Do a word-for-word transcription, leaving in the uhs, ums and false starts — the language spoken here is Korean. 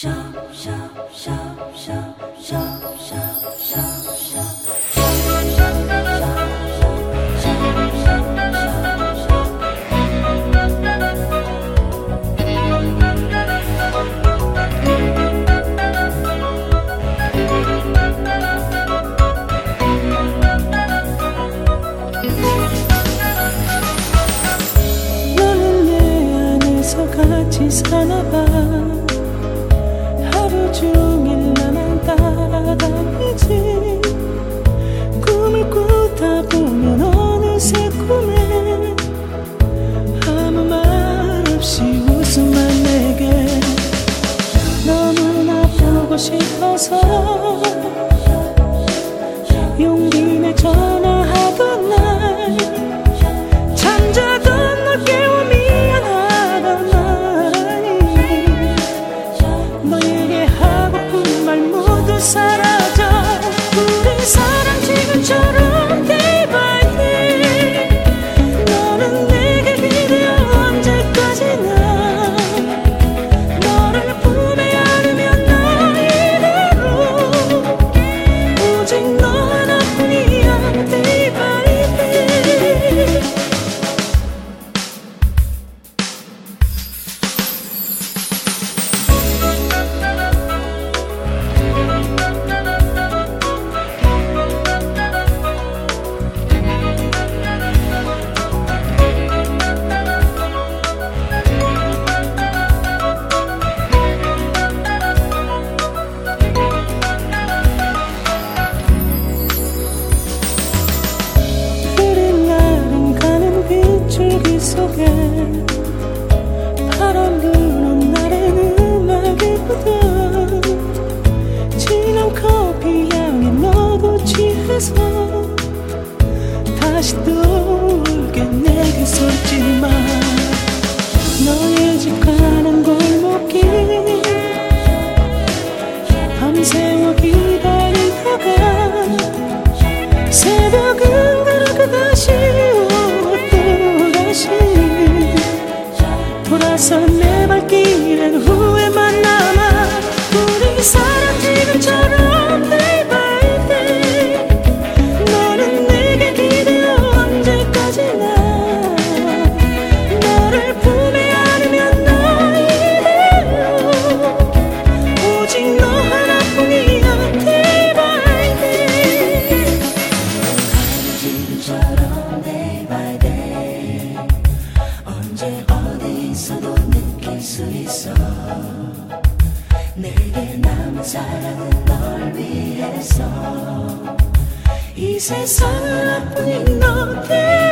같이 사나봐. 하루 종일 나만 따라다니지. 꿈을 꾸다 보면 어느새 꿈에 아무 말 없이 웃음만 내게. 너무나 보고 싶어서 용기 내 전화하던 날 잠자던 널 깨워 미안하단 말하니 너에게 하고픈 말 모두 사라져. 우리 사랑 지금처럼 day by day. 너는 내게 기대어 언제까지나 너를 품에 안으면 나 이대로 오직 너 하나뿐이야 day by day. 줄기 속에 바람 부는 날에는 음악이 묻어. 진한 커피 향에 너도 취해서 다시 떠올게 내게 솔직마. 너의 집 가는 골목길 밤새워 기다리다가 새벽은 그렇게 다시 돌아서 내 발길엔 후회만 남아. 우리 사랑 지금처럼 day by day. 너는 내게 기대어 언제까지나 너를 품에 안으면 나 이대로 오직 너 하나뿐이야 day by day. 지금처럼 day by day. 언제 어디서도 느낄 수 있어. 내게 남은 사랑은 널 위해서 이 세상 하나뿐인 너.